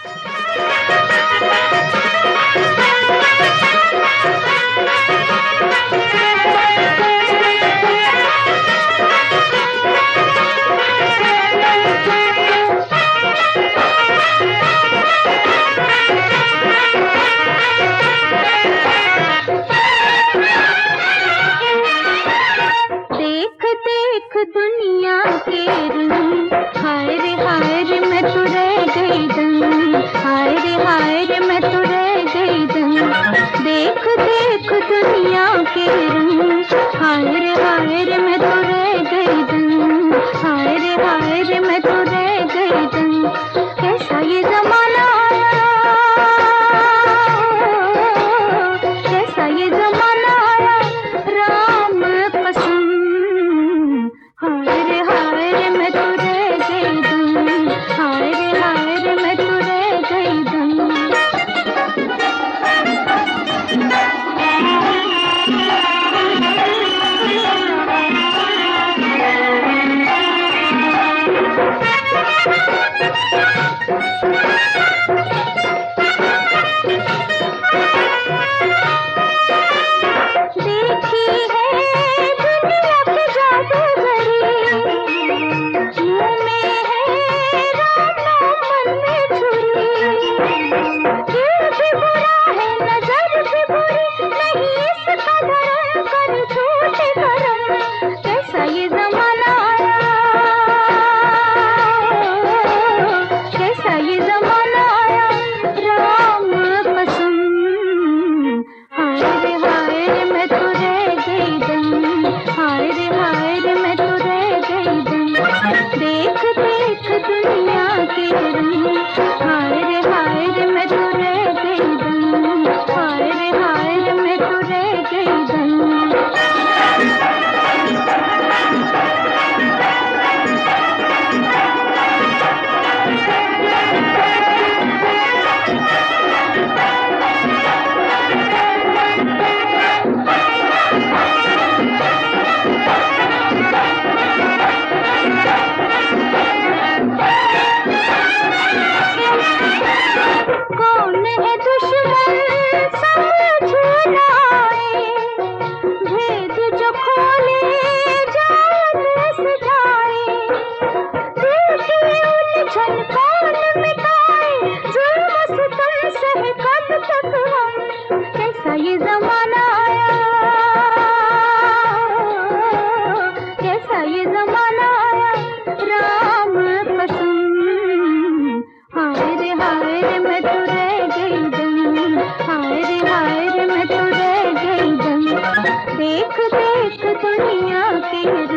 दुनिया के रंग, हाय रे मैं तो रह गई दंग, हाय रे मैं तो रह गई दंग। देख देख दुनिया के रंग, हाय रे मैं तो रह गई दंग, हाय रे मैं तो रह गई दंग। कैसा ये जमाना आया, कैसा ये जमाना आया, राम कसम। हाय रे मैं तो रह गई दंग, हाय रे मैं तो रह गई दंग। देखी है दुनिया की जादूगरी, मुंह में है राम नाम मन में छुरी। दिल भी बुरा है नजर भी बुरी, नहीं इसका धर्म कर झूठे कर्म। कैसा ये जमाना आया, कैसा ये जमाना आया, राम कसम। हाय रे मैं तो रह गई दंग, हाय रे मैं तो रह गई दंग। देख देख दुनिया के रंग, हाय रे मैं तो रह गई दंग, हाय रे मैं तो रह गई दंग। कौन है दुश्मन समझ ना आए, भेद जो खोले जान से जाए। दिल की उलझन कौन मिटाए, जुल्म सितम सहे कब तक हम। कैसा ये जमाना आया, कैसा ये जमाना आया, राम कसम। हाय रे मैं तो रह गई दंग, हाय रे मैं तो रह गई दंग। देख देख दुनिया के